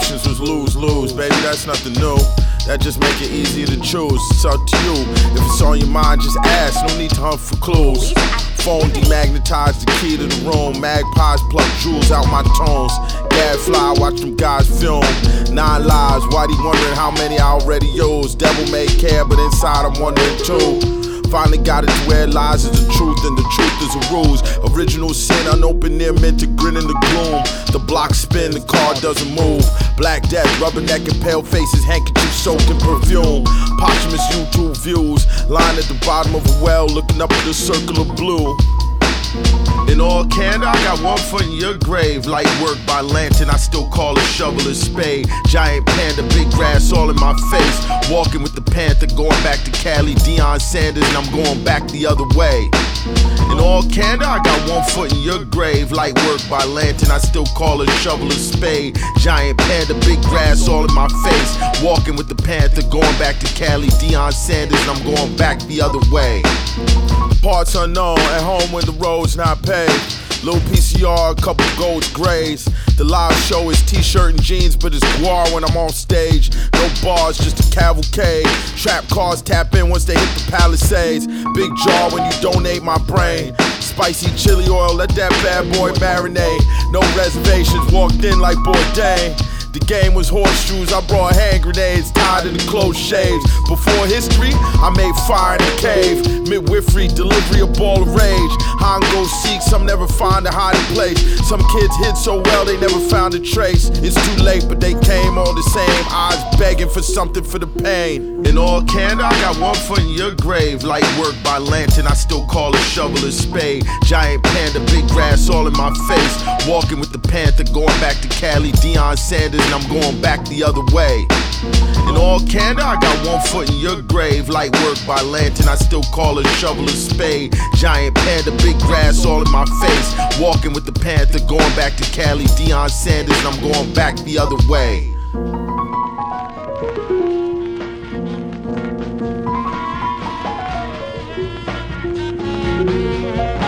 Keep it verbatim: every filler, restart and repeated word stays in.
options was lose-lose. Baby, that's nothing new. That just make it easier to choose. It's up to you. If it's on your mind, just ask. No need to hunt for clues. Phone demagnetized the key to the room. Magpies pluck jewels out my tones. Gadfly, watch them guys film. Nine lives, Whitey wondering how many I already used. Devil may care, but inside I'm wondering too. Finally got it to where lies is the truth and the truth is a ruse. Original sin, unopened near meant to grin in the gloom. The block spin, the car doesn't move. Black death, rubberneck and pale faces, handkerchief soaked in perfume. Posthumous YouTube views, lying at the bottom of a well, looking up at the circle of blue. In all candor, I got one foot in your grave. Light work by lantern, I still call a shovel a spade. Giant panda, big grass all in my face. Walking with the panther, going back to Cali, Deion Sanders, and I'm going back the other way. In all candor, I got one foot in your grave. Light work by lantern, I still call a shovel a spade. Giant panda, big grass all in my face. Walking with the panther, going back to Cali, Deion Sanders, and I'm going back the other way. Parts unknown, at home when the road's not paved. Little P C R, a couple golds, grays. The live show is t-shirt and jeans, but it's guar when I'm on stage. No bars, just a cavalcade. Trap cars tap in once they hit the Palisades. Big jaw when you donate my brain. Spicy chili oil, let that bad boy marinate. No reservations, walked in like Bourdain. The game was horseshoes, I brought hand grenades tied to the close shaves. Before history, I made fire in a cave. Midwifery, delivery, a ball of rage. Hongo seek, some never find a hiding place. Some kids hid so well they never found a trace. It's too late, but they came all the same. Eyes begging for something for the pain. In all candor, I got one foot in your grave. Light work by lantern, I still call a shovel a spade. Giant panda, big grass all in my face. Walking with the panther, going back to Cali, Deion Sanders, and I'm going back the other way. In all candor, I got one foot in your grave. Light work by lantern, I still call a shovel a spade. Giant panda, big grass all in my face. Walking with the panther, going back to Cali, Deion Sanders, and I'm going back the other way. Yeah.